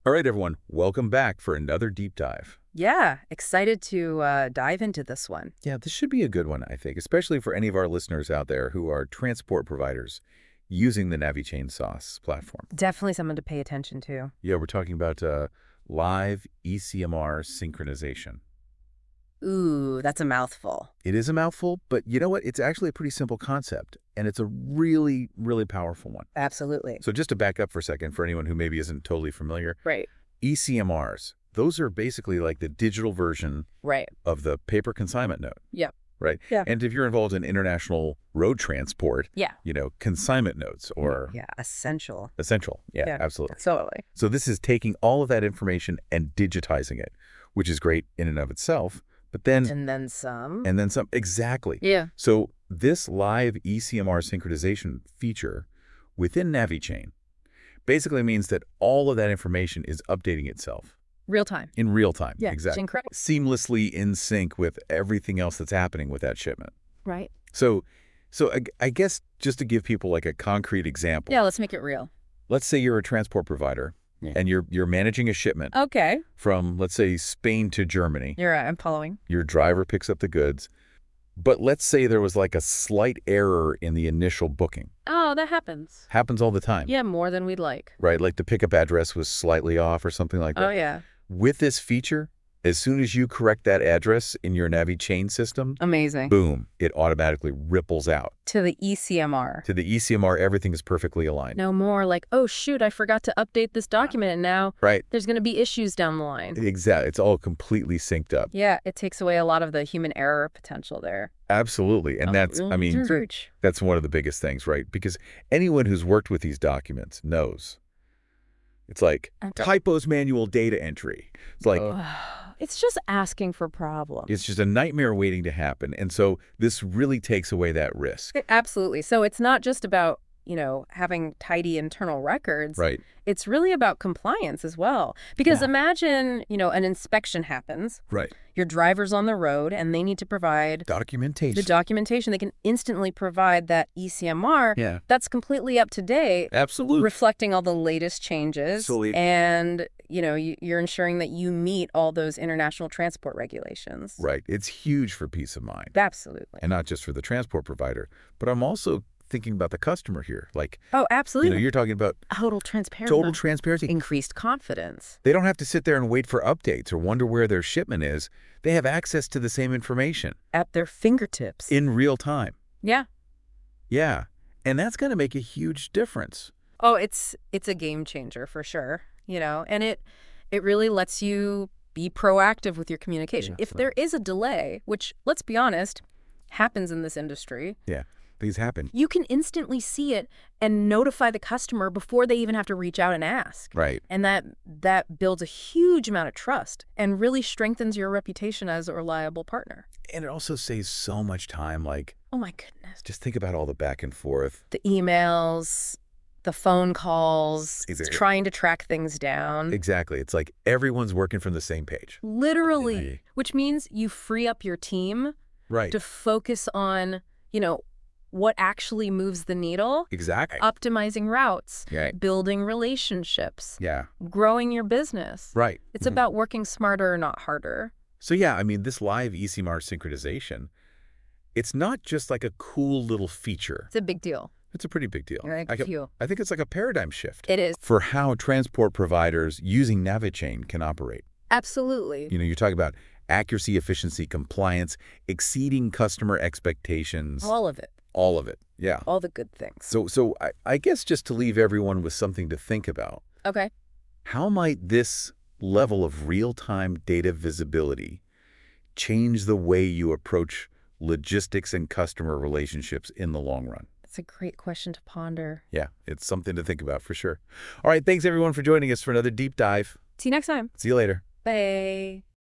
All right, everyone, welcome back for another deep dive. Yeah, excited to dive into this one. Yeah, this should be a good one, I think, especially for any of our listeners out there who are transport providers using the NaviChain SOS platform. Definitely something to pay attention to. Yeah, we're talking about live ECMR synchronization. Ooh, that's a mouthful. It is a mouthful, but you know what? It's actually a pretty simple concept, and it's a really, really powerful one. Absolutely. So just to back up for a second, for anyone who maybe isn't totally familiar, Right. ECMRs, those are basically like the digital version Right. of the paper consignment note. Yep. Right? Yeah. And if you're involved in international road transport, Yeah. consignment notes or Yeah, essential. essential. Yeah, Yeah. absolutely. Totally. So this is taking all of that information and digitizing it, which is great in and of itself. But then, And then some. and then some. Exactly. Yeah. So this live ECMR synchronization feature within NaviChain basically means that all of that information is updating itself Real time. in real time. Yeah. Exactly. It's incredible. Seamlessly in sync with everything else that's happening with that shipment. Right. So I guess just to give people like a concrete example, Yeah, let's make it real. let's say you're a transport provider and you're managing a shipment Okay. from, let's say, Spain to Germany. You're right. I'm following. Your driver picks up the goods, but let's say there was like a slight error in the initial booking. Oh, that happens. Happens all the time. Yeah, more than we'd like. Right? Like the pickup address was slightly off or something like that. Oh, yeah. With this feature, as soon as you correct that address in your NaviChain system, Amazing. boom, it automatically ripples out. To the ECMR. To the ECMR, everything is perfectly aligned. No more like, oh, shoot, I forgot to update this document, and now Right. there's going to be issues down the line. Exactly. It's all completely synced up. Yeah, it takes away a lot of the human error potential there. Absolutely. And that's, I mean, Research. that's one of the biggest things, right? Because anyone who's worked with these documents knows. It's like typos, manual data entry. It's like, It's just asking for problems. it's just a nightmare waiting to happen. And so this really takes away that risk. Absolutely. So it's not just about, having tidy internal records. Right. It's really about compliance as well. Because Yeah. imagine, an inspection happens. Right. Your driver's on the road and they need to provide Documentation. the documentation. They can instantly provide that ECMR. Yeah. That's completely up to date. Absolutely. Reflecting all the latest changes. Absolutely. And, you're ensuring that you meet all those international transport regulations. Right. It's huge for peace of mind. Absolutely. And not just for the transport provider, but I'm also thinking about the customer here. Like, Oh, absolutely. you're talking about Total transparency. total transparency. Increased confidence. They don't have to sit there and wait for updates or wonder where their shipment is. They have access to the same information At their fingertips. in real time. Yeah. Yeah. And that's going to make a huge difference. Oh, it's a game changer for sure. And it really lets you be proactive with your communication. Yeah, If there is a delay, which, let's be honest, happens in this industry, Yeah. These happen. you can instantly see it and notify the customer before they even have to reach out and ask. Right. And that builds a huge amount of trust and really strengthens your reputation as a reliable partner. And it also saves so much time. Like, Oh, my goodness. just think about all the back and forth. The emails, the phone calls, Exactly. trying to track things down. Exactly. It's like everyone's working from the same page. Literally, Yeah. which means you free up your team Right. to focus on, what actually moves the needle, Exactly. optimizing routes, Right. building relationships, Yeah. growing your business. Right. It's about working smarter, not harder. So yeah, I mean, this live ECMR synchronization, it's not just like a cool little feature. It's a big deal. It's a pretty big deal. Like I think it's like a paradigm shift It is. for how transport providers using NaviChain can operate. Absolutely. You're talking about accuracy, efficiency, compliance, exceeding customer expectations. All of it. All of it. Yeah. All the good things. So I guess just to leave everyone with something to think about, Okay. how might this level of real-time data visibility change the way you approach logistics and customer relationships in the long run? That's a great question to ponder. Yeah, it's something to think about for sure. All right, thanks everyone for joining us for another deep dive. See you next time. See you later. Bye.